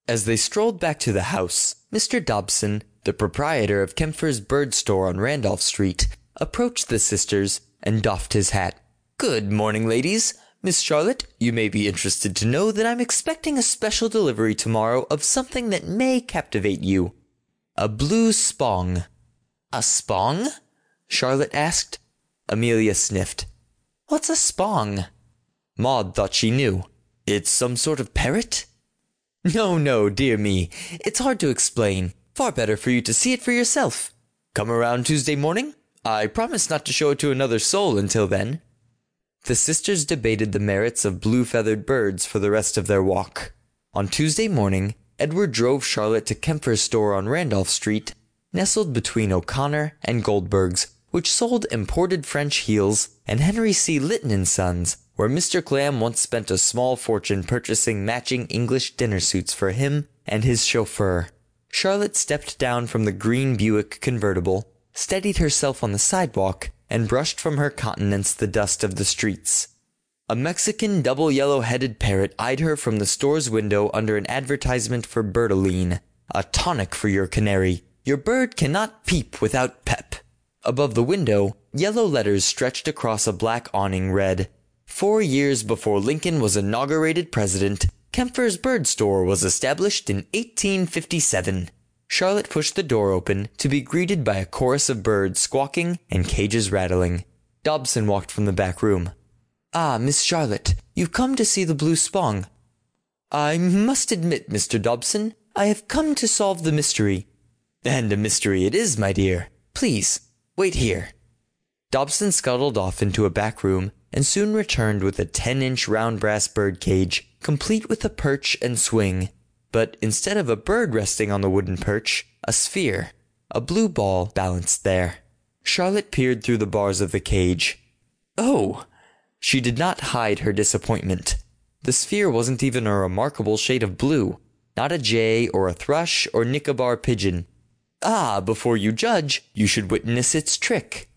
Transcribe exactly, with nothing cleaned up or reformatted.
As they strolled back to the house, Mister Dobson, the proprietor of Kempfer's Bird Store on Randolph Street, approached the sisters and doffed his hat. "Good morning, ladies. Miss Charlotte, you may be interested to know that I'm expecting a special delivery tomorrow of something that may captivate you. A blue spong." "A spong?" Charlotte asked. Amelia sniffed. "What's a spong?" Maud thought she knew. "It's some sort of parrot?" "No, no, dear me. It's hard to explain. Far better for you to see it for yourself. Come around Tuesday morning? I promise not to show it to another soul until then." The sisters debated the merits of blue-feathered birds for the rest of their walk. On Tuesday morning, Edward drove Charlotte to Kempfer's store on Randolph Street, nestled between O'Connor and Goldberg's, which sold imported French heels, and Henry C. Litton and Sons, where Mister Clam once spent a small fortune purchasing matching English dinner suits for him and his chauffeur. Charlotte stepped down from the green Buick convertible, steadied herself on the sidewalk, and brushed from her countenance the dust of the streets. A Mexican double yellow-headed parrot eyed her from the store's window under an advertisement for Bertoline, a tonic for your canary. Your bird cannot peep without pep. Above the window, yellow letters stretched across a black awning read, "Four years before Lincoln was inaugurated president, Kempfer's Bird Store was established in eighteen fifty-seven. Charlotte pushed the door open to be greeted by a chorus of birds squawking and cages rattling. Dobson walked from the back room. "Ah, Miss Charlotte, you've come to see the blue spong." "I must admit, Mister Dobson, I have come to solve the mystery." "And a mystery it is, my dear. Please, wait here." Dobson scuttled off into a back room and soon returned with a ten-inch round brass bird cage, complete with a perch and swing. But instead of a bird resting on the wooden perch, a sphere, a blue ball, balanced there. Charlotte peered through the bars of the cage. Oh! She did not hide her disappointment. The sphere wasn't even a remarkable shade of blue, not a jay or a thrush or Nicobar pigeon. Ah, before you judge, you should witness its trick.